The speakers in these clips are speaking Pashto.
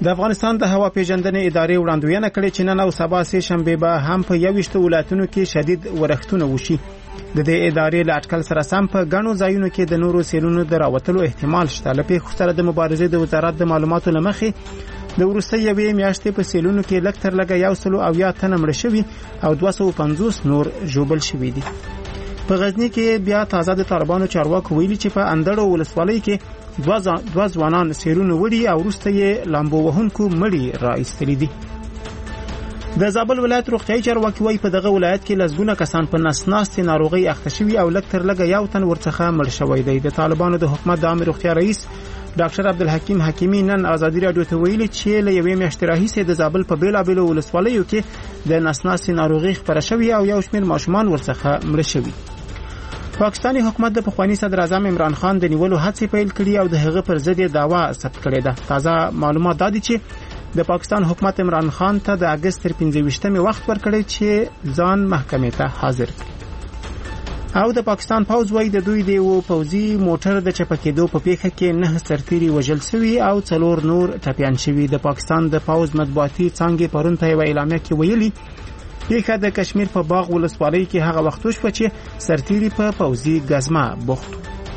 د افغانستان د هوا پیژندنې ادارې وړاندوینه کړې چې نن او سبا سه شنبه به هم په 21 ولایتونو کې شدید ورښتونه وشي. د دې ادارې له اټکل سره سم په غنو ځایونو کې د نورو سیلونو د راوتلو احتمال شته. لکه خسره د مبارزې د وزارت د معلوماتو لمخې د وروستي یوې میاشتې په سیلونو کې لږ تر لږه 100 تنه مړه شوي او 250 نور ژوبل شوي دي. په غزنی کې بیا تازه د طالبانو چارواکو ویلي چې په اندړو ولسوالۍ کې دوه ځوانان سیرونه وړي او وروسته یې لامبو وهونکو مړي را ایستلي دي. د زابل ولایت روغتیايي چارواکي وايي په دغه ولایت کې لږونه کسان په نسناستې ناروغي اخته شوي او لږ تر لږه 1 تن ورڅخه مړ شوی دی. د طالبانو د حکومت د عامه روغتیا رئیس ډاکټر عبدالحکیم حکیمی نن ازادي رادیو ته ویلي چې له یوې میاشتې راهیسې د زابل په بیلابیلو ولسوالیو کې د نسناستې ناروغي خپره شوې او یو شمېر ماشومان ورڅخه مړ شوي. پاکستانی حکومت د پخوانی صدر اعظم عمران خان د نیولو هڅې پیل کړې او د هغه پر ضد دعوا ثبت کړې ده. تازه معلومات دادي چې د پاکستان حکومت عمران خان ته د اگست 15 وخت ورکړی چې ځان محکمې ته حاضر کړي. او د پاکستان پوځ وايي د دوی د پوځي موټر د چپکېدو په پیښه کې 9 سرتیري وژل شوي او 4 نور ټپيان شوي. د پاکستان د پوځ مطبوعاتي څانګې پرون په یو اعلامیه کې ویلي پیښه د کشمیر په باغ ولسوالۍ کې هغه وخت وشوه چې سرتیري په پوځي ګزمه بوخت.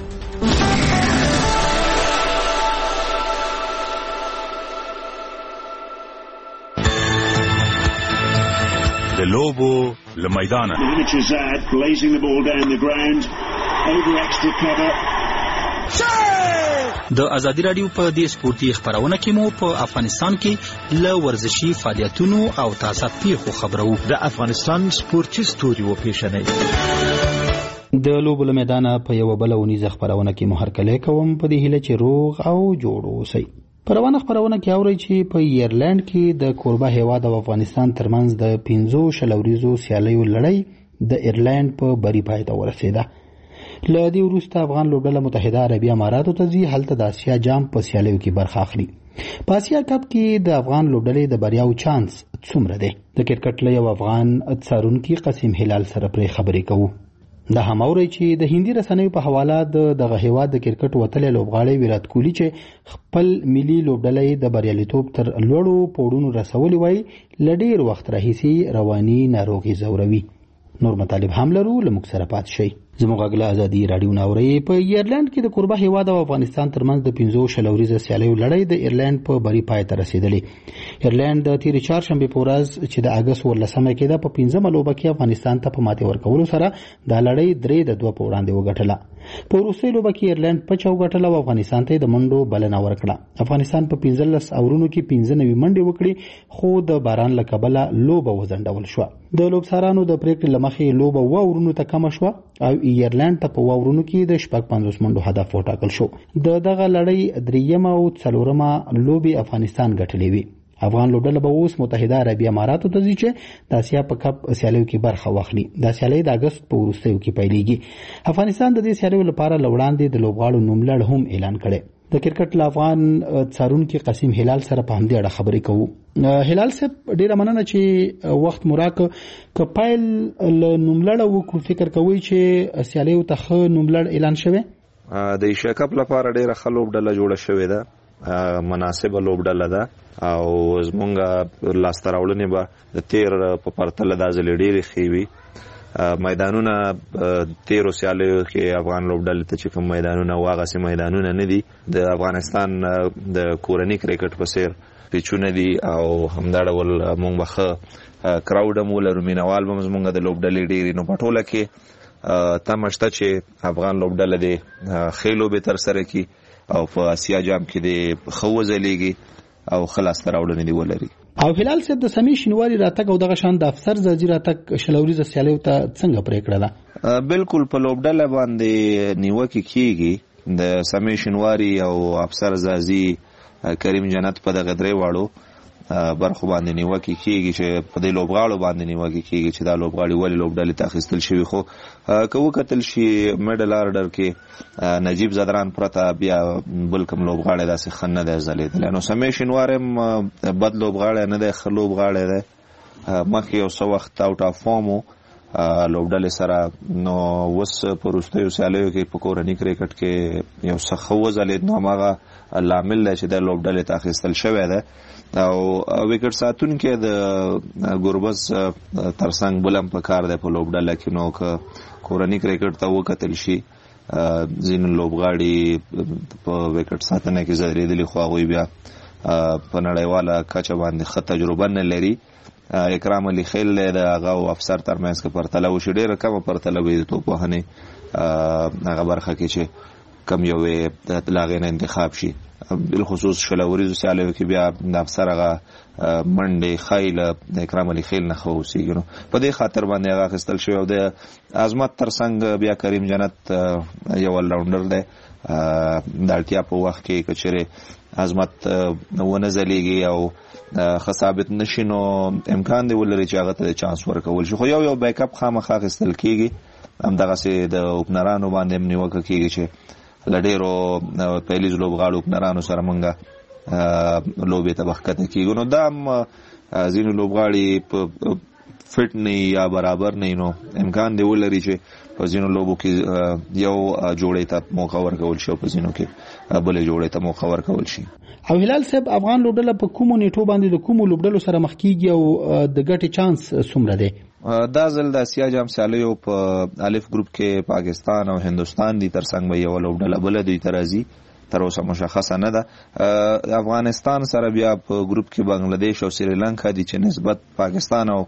د لوبو لمیدانه د ازادي رادیو په دې سپورتي خبرونه کې مو په افغانستان کې ل ورزشي فعالیتونو او تازه پیښو خبرو. د افغانستان سپورتي ستوري و پیښنې د لوبو لمیدانه په یو بل ونیزه خبرونه کې مو هرکلی کوم په دې هیله چې روغ او جوړ اوسئ. پروانه خبرونه کې اوري چې په ایرلند کې د کوربه هیواد او افغانستان ترمنځ د 15 شلوریزو سیالیو لړۍ د ایرلند په بری پای ته ورسېده. له دې وروسته افغان لوبډله متحده عربي اماراتو ته ځي، هلته د اسیا جام په سیالیو کې برخه اخلي. په اسیا کپ کې د افغان لوبډلې د بریاو چانس څومره دی؟ د کرکټ له یو افغان څارونکي قاسم هلال سره پرې خبرې کوو. د هماوري چې د هندي رسنیو په حواله دغه هیواد د کرکټ وتلې لوبغاړي ویرات کوهلی چې خپل ملي لوبډلې د بریالیتوب تر لوړو پوړونو رسولي وای لډیر وخت راهیسي رواني ناروغي زوروي. نور مطالب هم لرو لمک سره پات شي. زموږ غلا ازادي رادیو ناوري په ایرلند کې د کوربه هیواد او افغانستان ترمنځ د 15 شلوریزه سیالیو لړۍ د ایرلند په بری پای ته رسیدلې. ایرلند د تیر چهارشنبه په ورځ چې د اگست 18 کې د 15 لوبه کې افغانستان ته په ماتې ورکولو سره د لړۍ 3-2 په وړاندې وګټله. په وروستۍ لوبه کې ایرلند په 4 وګټله او افغانستان ته د منډو بلنه ورکړه. افغانستان په 15 اورونو کې 15 منډې وکړي خو د باران له کبله لوبه وځنډول شو. د لوبسارانو د پریکړې لمخې لوبه و اورونو ته کم شو او ایرلند ته په واورونو کې د 50 منډو هدف وټاکل شو. دغه لړۍ 3 او 4 لوبي افغانستان ګټلې وي. افغان لوبډله به اوس متحده عربي اماراتو ته ځي چې د اسیا په کپ سیالیو کې برخه واخلي. دا سیالي د اگست په وروستیو کې پیلېږي. افغانستان د دې سیالیو لپاره لوړاندې د لوبغاړو نوملړ هم اعلان کړي. د کرکټ له افغان څارونکي قاسم هلال سره په همدې اړه خبرې کوو. هلال صاحب ډیره مننه چې وخت مراک کپایل له نوملړ وکړو. فکر کوي چې سیالیو ته نوملړ اعلان شوه. د ایشیا کپ لپاره ډیره ښه لوبډله جوړه شوې ده، مناسبه لوبډله ده او زمونږ لاسته راوړنې به د تیر په پرتله دا ځل ډېرې ښې وي. میدانونه تیرو سیالیو کې افغان لوبډلې ته چې کوم میدانونه واغسې میدانونه نه دي، د افغانستان د کورني کرکټ په څیر پیچونه دي او همدا ډول مونږ به ښه کراوډ هم ولرو، مینوال به زمونږ د لوبډلې ډېرې. نو په ټوله کې تمه شته چې افغان لوبډله د ښې لوبې ترسره کړي او په اسیا جام کې د ښه وځلیږي او ښه لاسته راوړنې دې ولري. او هلال صاحب د سمې شینواري راتګ او دغه شان د افسر زاجي راتګ شلوریزه سیالیو ته څنګه پریکړه ده؟ بالکل په لوبډله باندې نیوکه کیږي. د سمې شینواري او افسر زاجي کریم جنت په دغه درې واړو برخو باندې نیوکه کیږي چې په دې لوبغاړو باندې نیوکه کیږي چې دا لوبغاړي ولې لوبډلې ته اخیستل شوي. خو که وکتل شي میډل آرډر کې نجیب زدران پرته بیا بل کوم لوبغاړی داسې ښه نه دی ځلیدلی. نو سمې شینواري هم بد لوبغاړی نه دی، ښه لوبغاړی دی. مخکې یو څه وخت آوټ آف فارم و لوبډلې سره. نو اوس په وروستیو سیالیو کې په کورني کرکټ کې یو څه ښه وځلېد، نو هماغه لامل دی چې د لوبډلې ته اخیستل شوی ده. او وکټ ساتونکی د ګوربز ترڅنګ بل هم پکار دی په لوبډله کې. نو که کورني کرکټ ته وکتل شي ځینې لوبغاړي په وکټ ساتنه کې ځلېدلي، خو هغوی بیا په نړیواله کچه باندې ښه تجربه نه لري. اکرام علي خیل دی د هغه او افسر ترمنځ که پرتله وشي ډېره کمه پرتله به وي د توپوهنې هغه برخه کې چې کم یو د هغې نه انتخاب شي. بالخصوص شلوریزو سیالیو کې بیا د افسر هغه منډې ښایي له اکرام علي خیل نه ښه اوسېږي. نو په دې خاطر باندې هغه اخیستل شوی. او د عظمت ترڅنګ بیا کریم جنت یو الراونډر دی. د اړتیا په وخت کې که چېرې عظمت ونه ځلیږي او ښه ثابت نشي، نو امکان دی ولري چې هغه ته چانس ورکول شي. خو یو بیک اپ خامخا اخیستل کېږي. همدغسې د اوپنرانو باندې هم نیوکه کېږي چې له ډېرو پیلیز لوبغاړو اوپنرانو سره موږ لوبې ته به ښکته کېږو. نو دا هم ځینې لوبغاړي په فټ نه یا برابر نه، نو امکان دی ولري چې په ځینو لوبو کې یو جوړې ته موقع ورکول شي او په ځینو کې بلې جوړې ته موقع ورکول شي. او هلال صاحب، افغان لوبډله په کومو نیټو باندې د کومو لوبډلو سره مخ کېږي او د ګټې چانس څومره دی؟ دا ځل د اسیا جام سیالیو په الف ګروپ کې پاکستان او هندوستان دي، ترڅنګ به یوه لوبډله بله دوی ته راځي. تر اوسه مشخصه نه ده. افغانستان سره بیا په ګروپ کې بنګلادیش او سریلانکا دي چې نسبت پاکستان او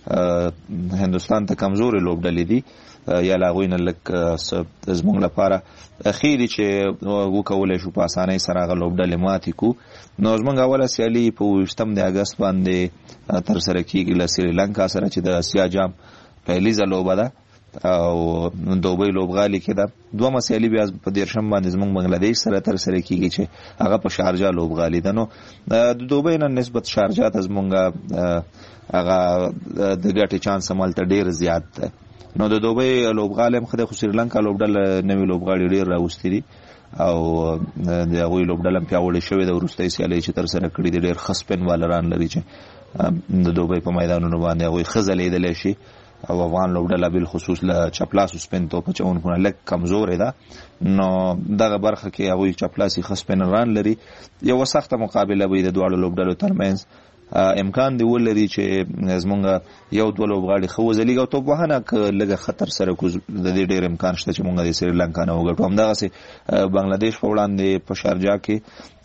هندوستان ته کمزورې لوبډلې دي، یا له هغوی نه لږ زموږ لپاره ښې دي چې وکولی شو په اسانۍ سره هغه لوبډلې ماتې کړو. نو زموږ اوله سیالي په 28 د اګست باندې ترسره کېږي له سریلانکا سره چې د اسیا جام پیلیزه لوبه ده او دوبۍ لوبغالي کې ده. دومه سیالي بیا په 13 باندې زموږ بنګلادیش سره ترسره کېږي چې هغه په شارجه لوبغالي ده. نو د دوبۍ نه نسبت شارجه ته زموږ هغه د ګټې چانس همالته ډېر زیات ده. نو د دوبۍ لوبغالی هم ښه دی، خو سریلانکا لوبډله نوي لوبغاړي ډېر راوستي دي او د هغوی لوبډله هم پیاوړې شوې ده. وروستۍ سیالۍ چې ترسره کړي دي ډېر ښه سپین بالران لري چې د دوبۍ په میدانونو باندې هغوی ښه ځلېدلی شي. او افغان لوبډله بالخصوص له چپلاسو سپین توپ اچوونکو نه لږ کمزورې ده. نو دغه برخه کې هغوی چپلاسي ښه سپینران لري. یوه سخته مقابله به وي د دواړو لوبډلو ترمنځ. امکان دی ولري چې زمونږ یو دوه لوبغاړي ښه وځلیږي او توپوهنه که لږه ښه ترسره کړو د دې ډېر امکان شته چې مونږ د سریلانکا نه وګټو. همدغسې بنګلادیش په وړاندې په شارجه کې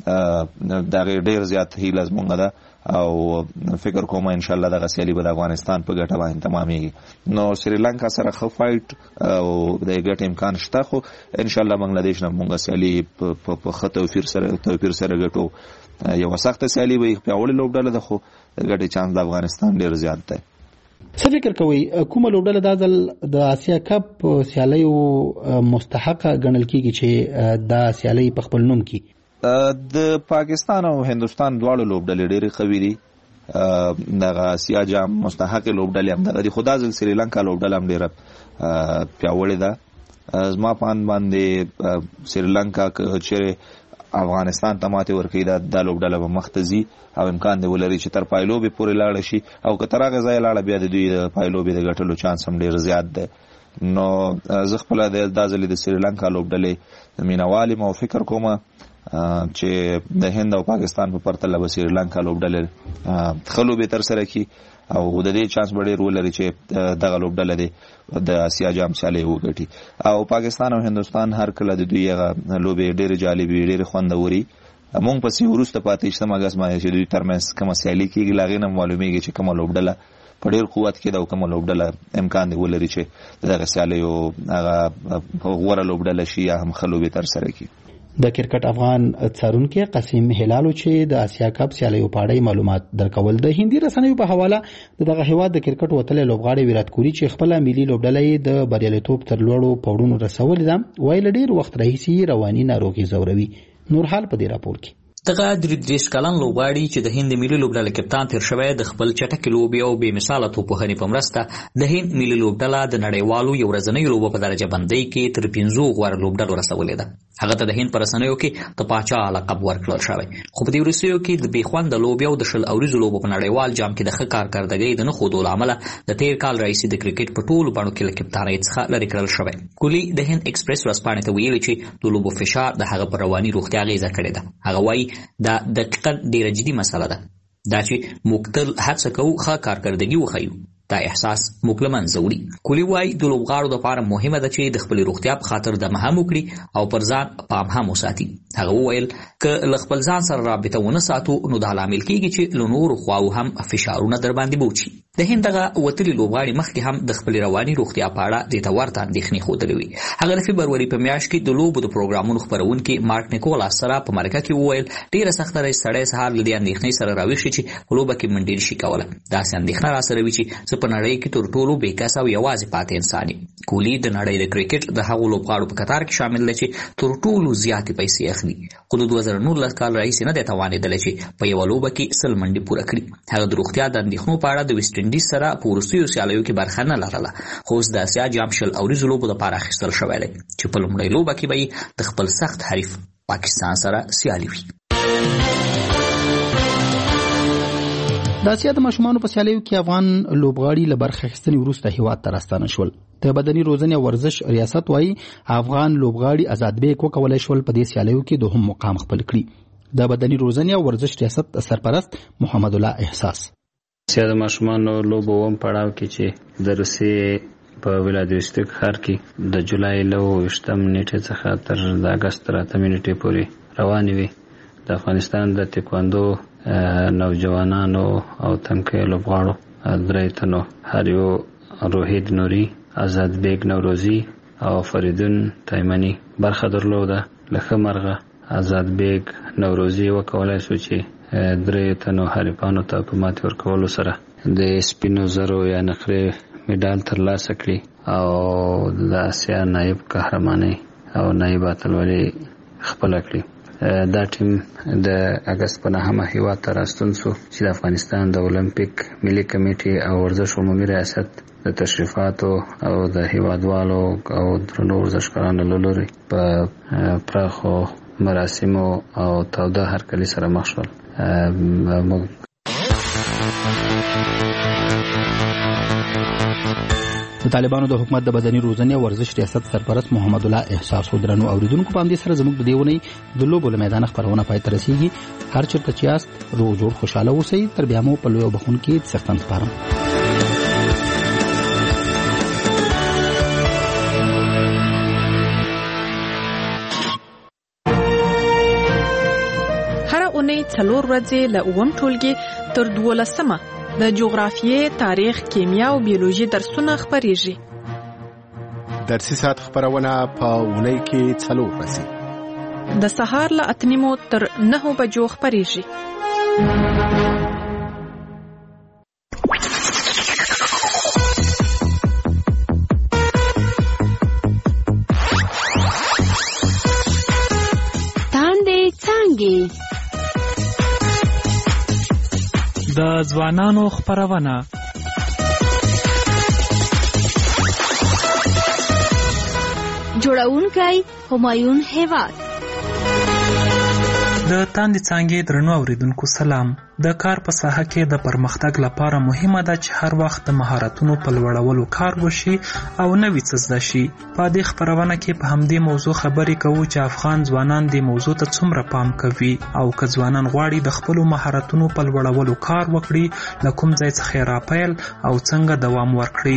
د هغې ډېر زیات هیله زمونږ ده او فکر کوم انشاءالله دغه سیالي به د افغانستان په ګټه باندې تمامېږي. نو سریلانکا سره ښه فایټ او د ګټې امکان شته، خو انشاءالله بنګلادیش نه مونږ سیالي په ښه توپیر سره ګټو. یوه سخته سیالي به پیاوړې لوبډله ده، خو د ګټې چانس د افغانستان ډېر زیات دی. څه فکر کوئ کومه لوبډله دا ځل د اسیا کپ سیالیو مستحقه ګڼل کېږي چې دا سیالۍ په خپل نوم کړي؟ د پاکستان او هندوستان دواړو لوبډلې ډېرې قوي دي. دغه اسیا جام مستحقې لوبډلې هم دغه دي، خو دا ځل سریلانکا لوبډله هم ډېره پیاوړې ده. زما په اند باندې سریلانکا که چېرې افغانستان ته ماتې ورکوي دا لوبډله به مخته ځي او امکان دی ولري چې تر پایلوبې پورې لاړه شي، او که تر هغه ځایه لاړه بیا د دوی د پایلوبې د ګټلو چانس هم ډېر زیات دی. نو زه خپله دا ځلې د سریلانکا لوبډلې مینوال یم او فکر کومه چې د هند او پاکستان په پرتله به سریلانکا لوبډلې ښه لوبې ترسره کړي او د دې چانس به ډېر ولري چې دغه لوبډله دی د اسیا جام سیالۍ وګټي. او پاکستان او هندوستان هر کله د دوی هغه لوبې ډېرې جالبې ډېرې خوندوري. مونږ پسې وروسته په 28 اګست باندې چې دوی ترمنځ کومه سیالي کېږي له هغې نه معلومېږي چې کومه لوبډله په ډېر قوت کې ده او کومه لوبډله امکان دی ولري چې دغه سیالیو هغه غوره لوبډله شي یا هم ښه لوبې ترسره کړي. د کرکټ افغان څارونکي قاسم هلالو چې د اسیا کپ سیالیو په اړه معلومات درکول. د هندي رسنیو په حواله دغه هیواد د کرکټ وتلې لوبغاړي ویرات کوهلی چې خپل ملي لوبډلې د بریالیتوب تر لوړو پوړونو رسولې ده، ویل ډېر وخت راهیسې رواني ناروغي ځوروي. نورحال په دې راپور کې دغه 33 کلن لوبغاړي چې د هند ملي لوبډلې کپتان تیر شوی د خپل چټکې لوبې او بې مثاله توپوهنې په مرسته د هند ملي لوبډله د نړیوالو یو ورځنۍ لوبو په درجه بندۍ کې تر 5 غوره لوبډلو رسولې ده. هغه ته د هند په رسنیو کې د پاچا لقب ورکړل شوی. خو په دې وروستیو کې د بې خونده لوبې او د 20 اوریزو لوبو په نړیوال جام کې د ښه کارکردګۍ د نه ښودلو له امله د تېر کال راهیسې د کرکټ په ټولو بڼو کې له کپتانۍ څخه لرې کړل شوی. کوهلي د هند ایکسپریس ورځپاڼې ته ویلي چې د لوبو فشار د هغه پر رواني روغتیا اغېزه کړې ده. هغه وایي دا دقیقاً ډېره جدي مسله ده. دا چې موږ تل هڅه کوو ښه کارکردګي وښیو، دا احساس موږ له منځه وړي. کوهلي وایي د لوبغاړو دپاره مهمه ده چې د خپلې روغتیا په خاطر دمه هم وکړي او پر ځان پام هم وساتي. هغه وویل که له خپل ځان سره رابطه ونه ساتو نو دا لامل کېږي چې له نورو خواو هم فشارونه در باندې بوج شي. د هند دغه وتلي لوبغاړي مخکې هم د خپلې رواني روغتیا په اړه دې ته ورته اندېښنې ښودلې وې. هغه د فبروري په میاشت کې د لوبو د پروګرامونو خپرونکي مارک نیکولاس سره په مرکه کې وویل ډېره سخته ده چې سړی سهار له دې اندېښنې سره راویښ شي چې په لوبه کې منډې نشي کولی. داسې اندېښنه راسره وي چې زه په نړۍ کې تر ټولو بېکسه او یوازې پاتې انسان یم. کوهلي د نړۍ د کرکټ د هغو لوبغاړو په کتار کې شامل دی چې تر ټولو زیاتې پیسې اخلي، خو د 2019 کال راهیسې نه دی توانېدلی چې په یوه لوبه کې 100 منډې پوره کړي. هغه د روغتیا د اندېښنو په اړه د ویسټ انډیز سره په وروستیو سیالیو کې برخه نه لرله، خو اوس د اسیا جام 20 اوریزو لوبو دپاره اخیستل شوی دی چې په لومړۍ لوبه کې به یې د خپل سخت حریف پاکستان سره سیالي وي. د اسیا د ماشومانو په سیالیو کې افغان لوبغاړي له برخه اخیستنې وروسته هیواد ته راستانه شول. د بدني روزنې او ورزش ریاست وایي افغان لوبغاړي آزاد بیگ وکولی شول په دې سیالیو کې دوهم مقام خپل کړي. د بدني روزنې او ورزش ریاست سرپرست محمد الله احساس اسیا د ماشومانو لوبو وم پړاو کې چې د روسیې په ولادیوستوک ښار کې د جولای 29 نیټې څخه تر د اګست 8 نیټې پورې روانې وي. د افغانستان د تکواندو نوجوانانو او تنکیو لوبغاړو 3 تنو هریو روحید نوري، آزاد بیگ نوروزی او فریدون تایمنی برخه درلوده. لکه مرغه آزاد بیگ نوروزی وکولای شو چې 3 تنو حریفانو ته په ماتې ورکولو سره د سپینو زرو یا نقرې میډال ترلاسه کړي او د اسیا نایب قهرماني او نایب اتلولي خپل کړي. دا ټیم د اگست په 9 هیواد ته راستون شو چې د افغانستان د اولمپیک ملي کمیټې او ورزش عمومي ریاست د تشریفاتو او د هیوادوالو او درنو ورزشکارانو له لوري په پراخو مراسمو او تاوده هرکلي سره مخ شول. د طالبانو د حکومت د بدني روزنې او ورزش ریاست سرپرست محمد الله احساس درنو اوریدونکو په همدې سره زموږ د دې ونې د لوبو له میدان خبرونه پای ته رسیږي. هر چېرته چې یاست روغ جوړ خوشاله اوسئ. تر بیا مو په لوی او بخونکي څښتن سپارم. هر اونۍ 4 ورځې له اووم ټولګي تر 12مه د جغرافیې، تاریخ، کیمیا او بیولوژي درسونه خپریږي. درسي ساعت خبرونه په اونۍ کې 4 ورځې د سهار له 8 تر 9 بجو خپریږي. تاندې څانګې د ځوانانو خبرونه جوړونکی همایون هیواد. د تاندې څانګې درنو اوریدونکو سلام. د کار په ساحه کې د پرمختګ لپاره مهمه ده چې هر وخت د مهارتونو په لوړولو کار وشي او نوي څه زده شي. په دې خبرونه کې په همدې موضوع خبرې کوو چې افغان ځوانان دې موضوع ته څومره پام کوي او که ځوانان غواړي د خپلو مهارتونو په لوړولو کار وکړي له کوم ځای څخه یې راپیل او څنګه دوام ورکړي.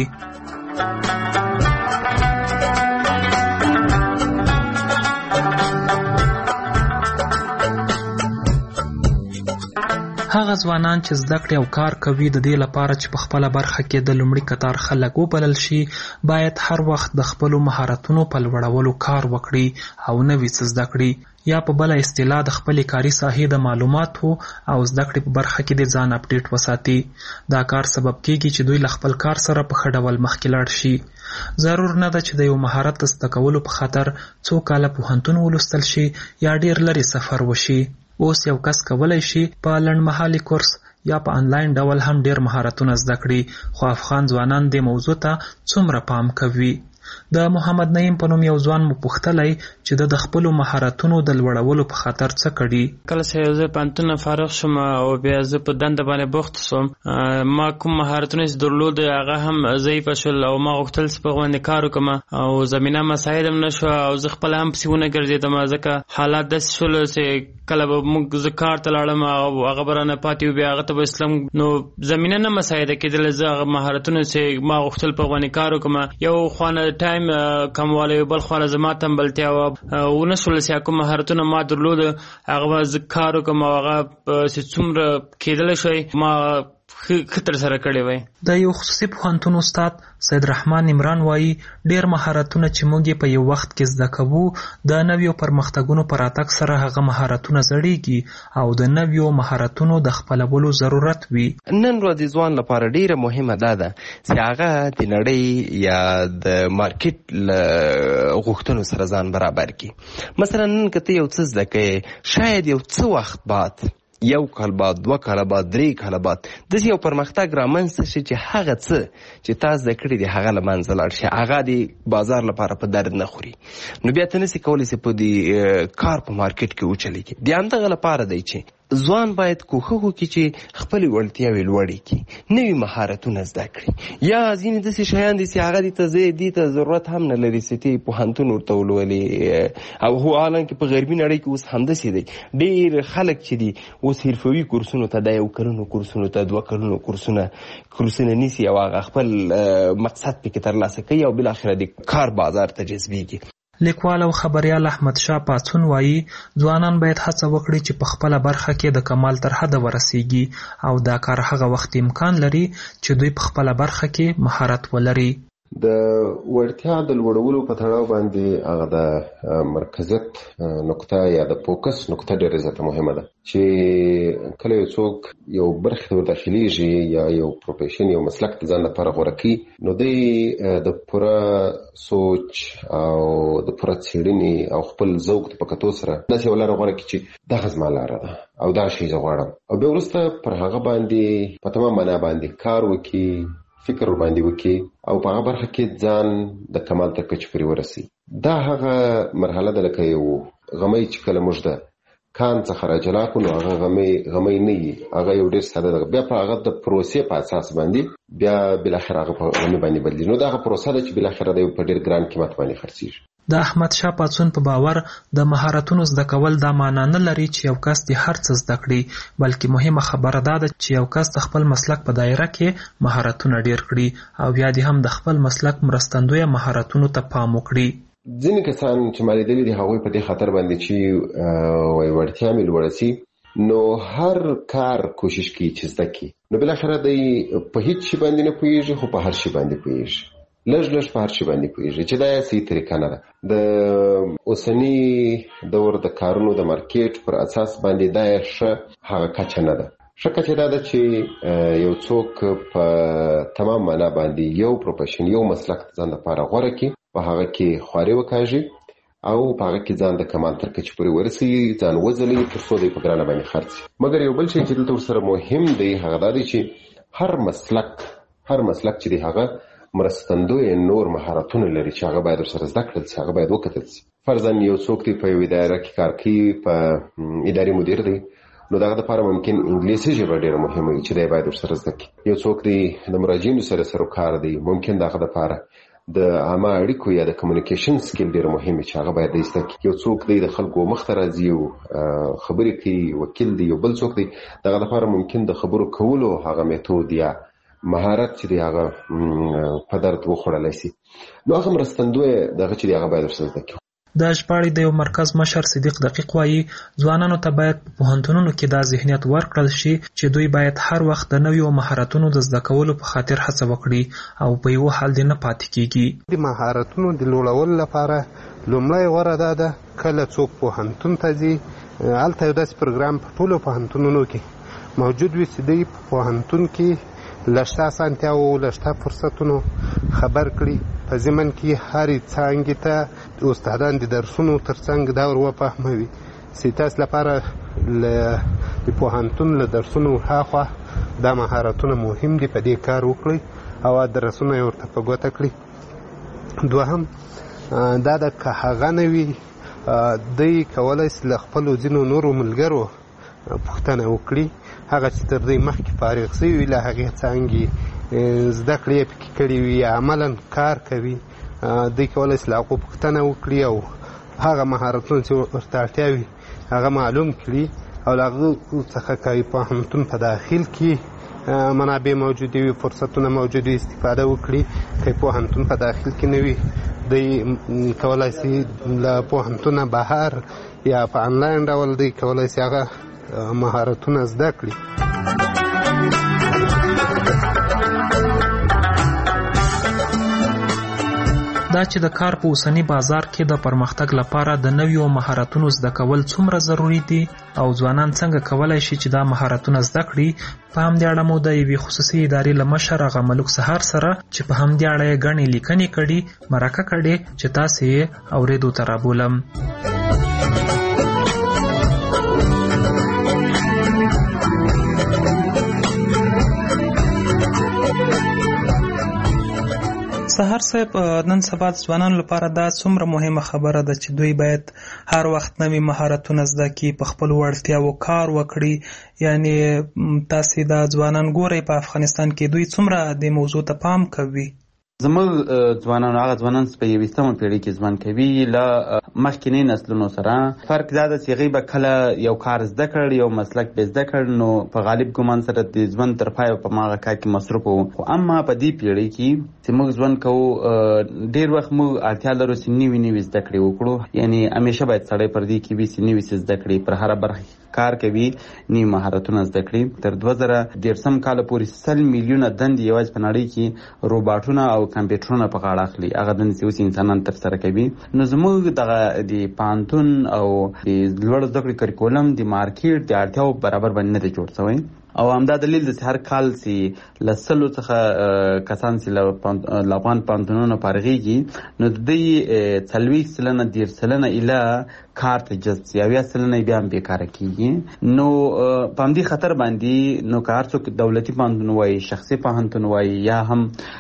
هغه ځوانان چې زده کړې او کار کوي د دې لپاره چې په خپله برخه کې د لومړي کتار خلک وبلل شي باید هر وخت د خپلو مهارتونو په لوړولو کار وکړي او نوي څه زده کړي، یا په بله اصطلاح د خپلې کاري ساحې د معلوماتو او زده کړې په برخه کې د ځان اپډیټ وساتي. دا کار سبب کېږي چې دوی له خپل کار سره په ښه ډول مخکې لاړ شي. ضرور نه ده چې د یو مهارت د زده کولو په خاطر څو کاله پوهنتون ولوستل شي یا ډېر لرې سفر وشي. اوس یو کس کولی شي په لنډمهالي کورس یا په آنلاین ډول هم ډېر مهارتونه زده کړي، خو افغان ځوانان دې موضوع ته څومره پام کوي؟ د محمد نعیم په نوم یو ځوان مو پوښتلی چې د خپلو مهارتونو د لوړولو په خاطر څه کړي. کله چې زه پوهنتون نه فارغ شوم او بیا زه په دنده باندې بوخت شوم، ما کوم مهارتونه چې درلود هغه هم ضعیفه شول او ما غوښتل چې په هغو باندې کار وکړم او زمینه مساعد هم نه شوه او زه خپله هم پسې ونه ګرځېدم، ځکه حالات داسې شول چې کله به زه کار ته لاړم او هغه به رانه پاتې و، بیا هغه ته به اسلام نو زمینه نه مساعده کېدله. زه هغه مهارتونه چې ما غوښتل په هغو باندې کار وکړم، یو خوانه ټایم کموالی، بل خوانه زما تنبلتیا وه، ونه شول چې کوم مهارتونه ما درلود هغه به زه کار وکړم او هغه چې څومره کېدلی شوی ما ښه ترسره کړی وی. د یو خصوصي پوهنتون استاد سید رحمان عمران وایي ډېر مهارتونه چې موږ یې په یو وخت کې زده کوو د نویو پرمختګونو په راتګ سره هغه مهارتونه زړېږي او د نویو مهارتونو د خپلولو ضرورت وي. نن ورځې ځوان لپاره ډېره مهمه ده چې هغه د نړۍ یا د مارکیټ له غوښتنو سره ځان برابر کړي. مثلا نن که ته یو څه زده کوې، شاید یو څه وخت بعد، 1 کال بعد، 2 کاله بعد، 3 کاله بعد داسې یو پرمختګ رامنځته شي چې هغه څه چې تا زده کړي دي هغه له منځه لاړ شي، هغه د بازار لپاره په درد نه خوري، نو بیا ته نسې کولی چې په دې کار په مارکیټ کې وچلېږي. د همدغه لپاره دی چې ځوان باید کوښښ وکړي چې خپلې وړتیاوې لوړې کړي، نوي مهارتونه زده کړي. یا ځینې داسې شیان دي چې هغه دې ته ضرورت هم نه لري چې ته پوهنتون ورته ولولې، او هو حالانکې په غربي نړۍ کې اوس همداسې دی. ډېر خلک چې دي اوس حرفوي کورسونو ته، د 1 کلونو کورسونو ته، 2 کلونو کورسونه نیسي او هغه خپل مقصد پکې ترلاسه کوي او بالاخره د کار بازار ته جذبېږي. لیکوال او خبریال احمد شاه پاڅون وایي ځوانان باید هڅه وکړي چې په خپله برخه کې د کمال تر حده ورسیږي او دا کار هغه وخت امکان لري چې دوی په خپله برخه کې مهارت ولري. د وړتیا د لوړولو په تړاو باندې هغه د مرکزیت نقطه یا د فوکس نقطه ډېره زیاته مهمه ده چې کله یو څوک یو برخې ته وداخلیږي یا یو پروفیشن یو مسلک د ځان لپاره غوره کوي، نو دی د پوره سوچ او د پوره څېړنې او خپل ذوق په کتو سره داسې یو لاره غوره کړي چې دغه زما لاره ده او دا شی زه غواړم، او بیا وروسته پر هغه باندې په تمام معنا باندې کار وکړي، فکر باندې وکړي او په هغه برخه کې ځان د کمال تر کچې پورې ورسي. دا هغه مرحله ده لکه یو غمی چې کله موږ د کان څخه راجلا کړو، نو هغه غمی نه وي، هغه یو ډېر ساده ده. بیا په هغه د پروسې په اساس باندې بیا بالاخره هغه په غمی باندې بدلېږي. نو دا هغه پروسه ده چې بالاخره د یو په ډېر ګران قیمت باندې خرڅېږي. د احمد شاه پاڅون په باور د مهارتونو زده کول دا معنا نه لري چې یو کس د هر څه زده کړي، بلکې مهمه خبره دا ده چې یو کس د خپل مسلک په دایره کې مهارتونه ډیر کړي او بیا دې هم د خپل مسلک مرستندویه مهارتونو ته پام وکړي. ځینې کسان چې ما لیدلي دي هغوی په دې خاطر باندې چې وړتیا مې لوړه سي، نو هر کار کوشش کوي چې زده کړي، نو بالاخره دی په هیڅ شي باندې نه پوهېږي خو په هر شي باندې پوهېږي، لږ په هر شي باندې پوهېږي، چې دا صحیح طریقه نه ده. د اوسني دور د کارونو د مارکیټ پر اساس باندې دا ښه هغه کچه نه ده. ښه کچه دا ده چې یو څوک په تمام معنا باندې یو پروفیشن یو مسلک ځان لپاره غوره کړي، په هغه کې خواري وکاږي او په هغه کې ځان د کمال تر کچې پورې ورسي، ځان وځلي تر څو دی په ګرانه باندې خرڅ. مګر یو بل شی چې دلته ورسره مهم دی هغه دا دی چې هر مسلک چې دی هغه مرستندوی نور مهارتونه لري چې هغه باید ورسره زده کړل شي، هغه باید وکتل شي. فرضاً یو څوک دی په یو اداره کې کار کوي، په اداري مدیر دی، نو دغه لپاره ممکن انګلیسي ژبه ډېره مهمه وي چې دی باید ورسره زده کړي. یو څوک دی د مراجعینو سره سروکار دی، ممکن دغه لپاره د عامه اړیکو یا د کمیونیکیشن سکیل ډېر مهم چې هغه باید زده کړي. یو څوک دی د خلکو مخ ته راځي او خبرې کوي، وکیل دی. یو بل څوک دی دغه لپاره ممکن د خبرو کولو هغه میتود یا مهارت چې دی هغه په درد وخوړلی شي، نو هغه مرستندوی دغه چې دی هغه باید ورسره زده کړي. د ژباړې د یو مرکز مشر صدیق دقیق وایي ځوانانو ته باید په پوهنتونونو کې دا ذهنیت ورکړل شي چې دوی باید هر وخت د نویو مهارتونو د زده کولو په خاطر هڅه وکړي او په یو حال دې نه پاتې کیږي. د مهارتونو د لوړولو لپاره لومړی غوره دا ده کله څوک پوهنتون ته ځي، هلته یو داسې پروګرام په ټولو پوهنتونونو کې موجود وي چې دوی په پوهنتون کې لږ اسانتیاو لږ فرصتونو خبر کړي، په ضمن کې هرې څانګې ته استادان د درسونو ترڅنګ دا ور وفهموي چې تاسو لپاره د پوهنتون له درسونو هاخوا دا مهارتونه مهم دي، په دې کار وکړئ او درسونه یې ورته په ګوته کړي. دوهم دا د که هغه نه وي دوی کولی شي له خپلو ځینو نورو ملګرو پوښتنه وکړي هغه چې تر دوی مخکې فارغ شوي وي له هغې څانګې زده کړې یې پکې کړي وي یا عملا کار کوي دوی کولی شي له هغو پوښتنه وکړي او هغه مهارتونه چې ورته اړتیا وي هغه معلوم کړي او له هغو څخه که پوهنتون په داخل کې منابع موجودې وي فرصتونه موجود وي استفاده وکړي که پوهنتون په داخل کې نه وي دوی کولی شي له پوهنتونه بهر یا په انلاین ډول دوی کولی شي هغه مهارتونه زده کړي. دا چې د کار په اوسنی بازار کې د پرمختګ لپاره د نویو مهارتونو زده کول څومره ضروری دي او ځوانان څنګه کولای شي چې دا مهارتونه زده کړي، په همدې اړه مو د یوې خصوصي ادارې له مشر هغه ملک سهار سره چې په همدې اړه یې ګڼې لیکنې کړي مرکه کړې چې تاسې یې اورېدو ته رابولم. سهار صاحب، نن سبا د ځوانانو لپاره دا څومره مهمه خبره ده چې دوی باید هر وخت نوي مهارتونه زده کړي، په خپلو وړتیاوو کار وکړي. یعنی تاسې دا ځوانان ګورئ په افغانستان کې دوی څومره دې موضوع ته پام کوي؟ زموږ ځوانان هغه ځوانان چې په 21مه پیړۍ کې ژوند کوي له مخکینی نسلونو سره فرق دا ده چې هغوی به کله یو کار زده کړ، یو مسلک به زده کړ، نو په غالب ګمان سره د ژوند تر پایه په هماغه کار کې مصروف وو. خو اما په دې پیړۍ کې چې موږ ژوند کوو ډېر وخت موږ اړتیا لرو چې نوي زده کړې وکړو. یعنی همیشه باید سړی پر دې کې وي چې نوي څه زده کړي، پر هره برخه کار کوي، نوي مهارتونه زده کړي. تر 2013 کال پورې 100 میلیونه دندې یوازې په نړۍ کې روباټونه او کمپیوټرونه په غاړه اخلي، هغه دندې چې اوس انسانان ترسره کوي. نو زموږ دغه د پوهنتون او د لوړ زده کړې کریکولم د مارکیټ د اړتیاو برابر باندې نه دی جوړ شوی. او همدا دلیل د هر کال چې له 100 څخه کسان چې له افغان پوهنتونونو فارغېږي نو د دوی 40% 10% ایله کار ته جذب شي، 80% بیا هم بېکاره کېږي. نو په همدې خطر باندې نو که هر څوک دولتي پوهنتون وایي، شخصي پوهنتون وایي، یا هم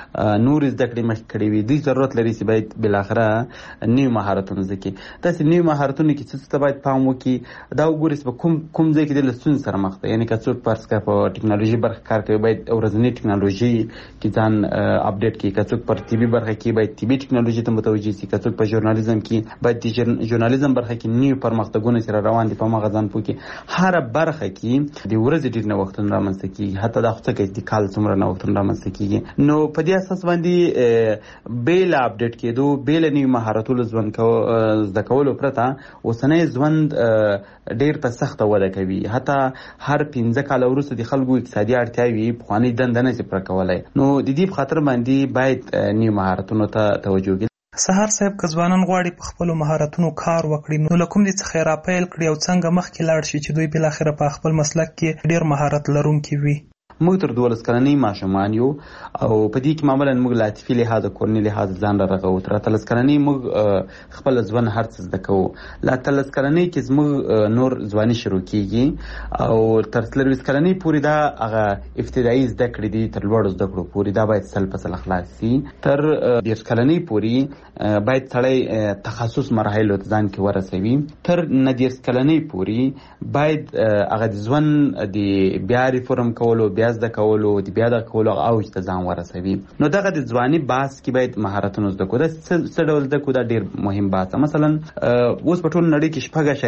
نور زده کړې مخکې کړې وي، دوی ضرورت لري چې باید بالاخره نوي مهارتونه زده کړي. داسې نوي مهارتونه کې څه ته باید پام وکړي، دا وګورئ چې په کوم ځای کې د له ستونزې سره مخ ده. یعنی که څوک فرض کړه په ټکنالوژي برخه کار کوي باید ورځنۍ ټکنالوژي کې ځان اپډیټ کړي، که څوک پر طبي برخه کې باید طبي ټکنالوژي ته متوجه شي، که څوک په ژورنالیزم کې باید د ژورنالیزم برخه کې نوي پرمختګونه چې روان دي په هغه ځان پوه کړي. هره برخه کې د ورځې ډېر نوښتونه رامنځته کېږي، حتی دا خو څه کوي د کال څومره نوښتونه رامنځته کېږي. نو په دې اساس باندې بې له اپډیټ کېدو، بې له نوي مهارتونو زده کولو پرته اوسنی ژوند ډېر په سخته وده کوي. حتی هر 15 کاله وروسته د خلکو اقتصادي اړتیاوې پخوانۍ دنده نه شي پوره کولی. نو د دې په خاطر باندې باید نوي مهارتونو ته توجه وکړي. سهار صاحب، که ځوانان غواړي په خپلو مهارتونو کار وکړي نو له کوم دې څخه یې راپیل کړي او څنګه مخکې لاړ شي چې دوی بالاخره په خپل مسلک کې ډېر مهارت لرونکي وي؟ موږ تر 12 کلنۍ ماشومان یو او په دې کې معمولا موږ له عاطفي لحاظه کورني لحاظه ځان را رغوو. تر 13 کلنۍ موږ خپل ژوند هر څه زده کوو. له 13 کلنۍ کې زموږ نور ځواني شروع کیږي او تر 23 کلنۍ پورې دا هغه ابتدایي زده کړې دي، تر لوړو زده کړو پورې دا باید سل په سل خلاص شي. تر 10 کلنۍ پورې باید سړی تخصص مراحلو ته ځان کې ورسوي. تر 19 کلنۍ پورې باید هغه د ژوند د بیا ریفورم کولو، بیا زده کولو، د بیا د کولو اوج ته ځان ورسوي. نو دغه د ځواني بحث کې باید مهارتونه زده کړو. دا څه ډول زده کړو؟ دا ډېر مهم بحث. مثلا اوس په ټوله نړۍ کې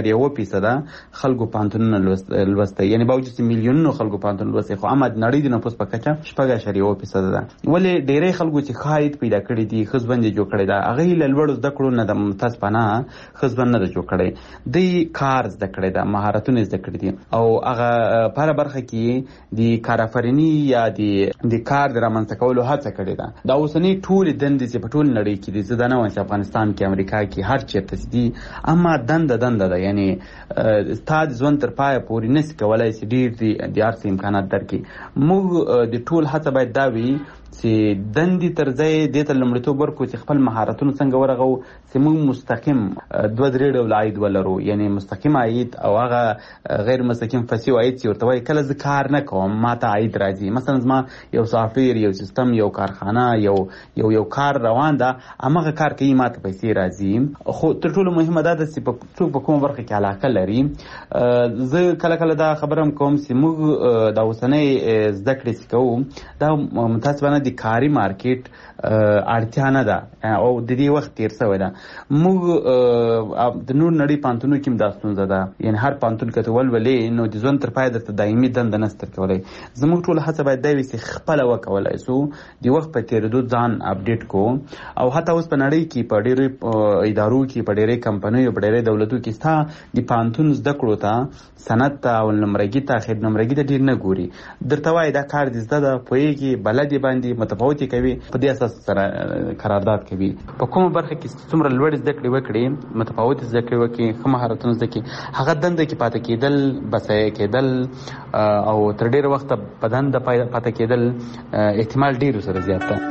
4.1% خلکو پوهنتونونه لوستی، یعنی باوجود چې میلیونونو خلکو پوهنتون لوستی، خو اما د نړۍ د نفوس په کچه 4.1% ده. ولې ډېری خلکو چې ښه عاید پیدا کړي دي، ښه ژوند یې جوړ کړی ده، هغوی له لوړو زده کړو نه د متاسفانه ښه ژوند نه ده جوړ کړی. دوی کار زده کړی ده، مهارتونه زده کړي دي او هغه په هره برخه کې د کارآفریني یا د کار د رامنځته کولو هڅه کړې ده. دا اوسنۍ ټولې دندې چې په ټول نړۍ کې دي، زه دا نه وایم چې افغانستان کې، امریکا کې، هر چېرته دي، اما دنده ده. یعنی ستا د ژوند تر پایه پورې نشي کولی چې ډېر د هر څه امکانات درکړي. موږ د ټول هڅه باید دا وي چې دندې تر ځای دې ته لومړیتوب ورکړو چې خپل مهارتونه څنګه ورغو چې موږ مستقیم 2-3 ډول عاید ولرو، یعنی مستقیم عاید او هغه غیر مستقیم فسیو عاید چې ورته وایي کله زه کار نه کوم ما ته عاید راځي. مثلا زما یو سافټویر، یو سیستم، یو کارخانه، یو کار روان ده، هماغه کار کوي ما ته پیسې راځي. خو تر ټولو مهمه دا ده چې څوک په کومه برخه کې علاقه لري. زه کله کله دا خبره هم کوم چې موږ دا اوسنۍ زده کړې چې کوو دا متاسفانه د کاري مارکیټ اړتیا نه ده او د دې وخت تیر شوی ده. موږ د نور نړۍ پانتونو کې هم دا ستونزه ده، یعنی هر پانتون که ته ولولې نو د ژوند تر پایه درته دایمي دنده نسته کولی. زموږ ټوله هڅه باید دا وي چې خپله وکولی سو د وخت په تېرېدو ځان اپډیټ کو. او حتی اوس په نړۍ کې په ډېرو ادارو کې، په ډېرې کمپنیو، په ډېرې دولتو کې ستا د پانتون زده کړو ته، سند ته او نمرګي ته، خیر نمرګي ته ډېر نه ګوري. درته وایي دا کار دې زده ده، پوهېږي، بلد یې باندې متفاوت یې کوي، په دې اساس سره قرارداد کوي. په کومه برخه کې څومره لوړې زده کړې وکړي، متفاوت زده کړې وکړي، ښه مهارتونه زده کړي، هغه دنده کې پاتې کېدل، بسایه کېدل او تر ډېره وخته په دنده پاتې کېدل احتمال ډېر سره زیات ده.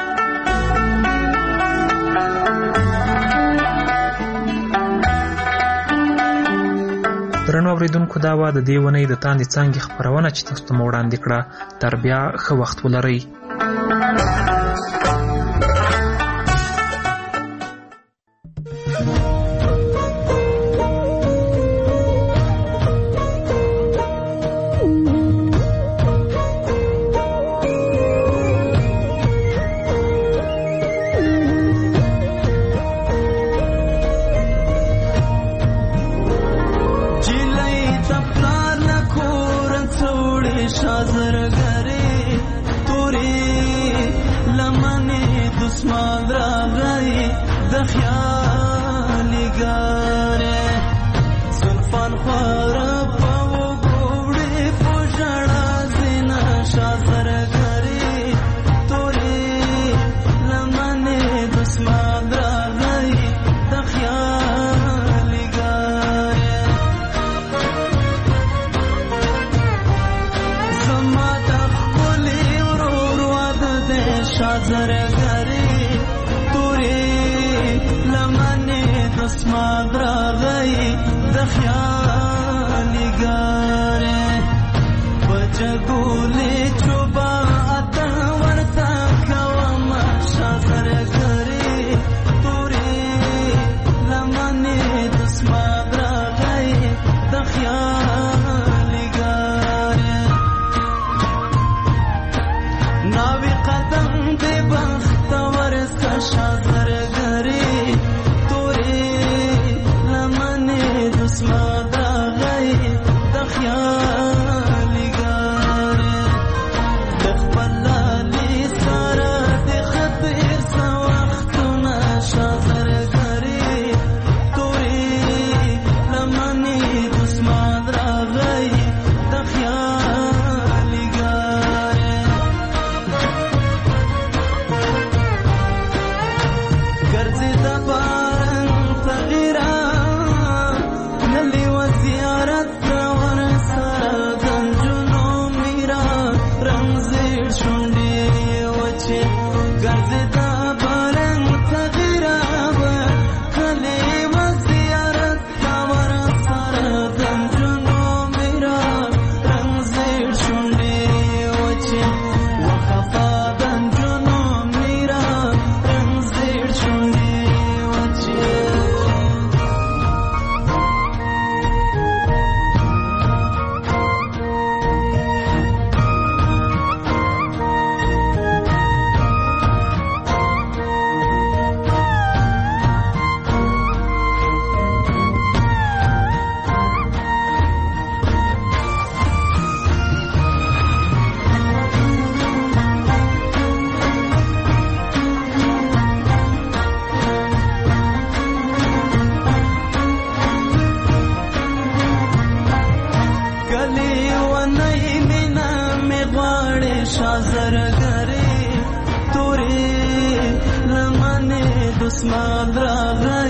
درنو اوریدونکو، دا وه د دې اونۍ د تاندې څانګې خپرونه چې تاسو ته مو وړاندې کړه. تر بیا ښه وخت ولرئ. Usman Draga